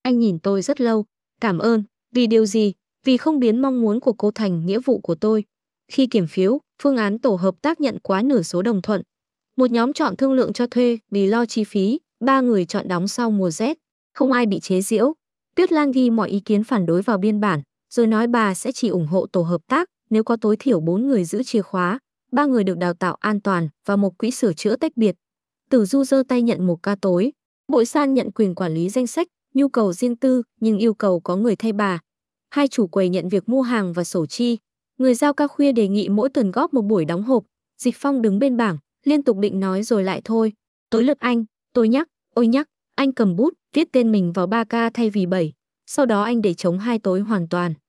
Anh nhìn tôi rất lâu. Cảm ơn. Vì điều gì? Vì không biến mong muốn của cô thành nghĩa vụ của tôi. Khi kiểm phiếu, phương án tổ hợp tác nhận quá nửa số đồng thuận. Một nhóm chọn thương lượng cho thuê vì lo chi phí, 3 người chọn đóng sau mùa rét. Không ai bị chế giễu. Tuyết Lan ghi mọi ý kiến phản đối vào biên bản, rồi nói bà sẽ chỉ ủng hộ tổ hợp tác nếu có tối thiểu 4 người giữ chìa khóa, 3 người được đào tạo an toàn và một quỹ sửa chữa tách biệt. Tử Du giơ tay nhận một ca tối. Bội San nhận quyền quản lý danh sách, nhu cầu riêng tư nhưng yêu cầu có người thay bà. Hai chủ quầy nhận việc mua hàng và sổ chi. Người giao ca khuya đề nghị mỗi tuần góp một buổi đóng hộp. Dịch Phong đứng bên bảng, liên tục định nói rồi lại thôi. Tới lượt anh, tôi nhắc, ôi nhắc, anh cầm bút, viết tên mình vào 3 ca thay vì 7. Sau đó anh để trống 2 tối hoàn toàn.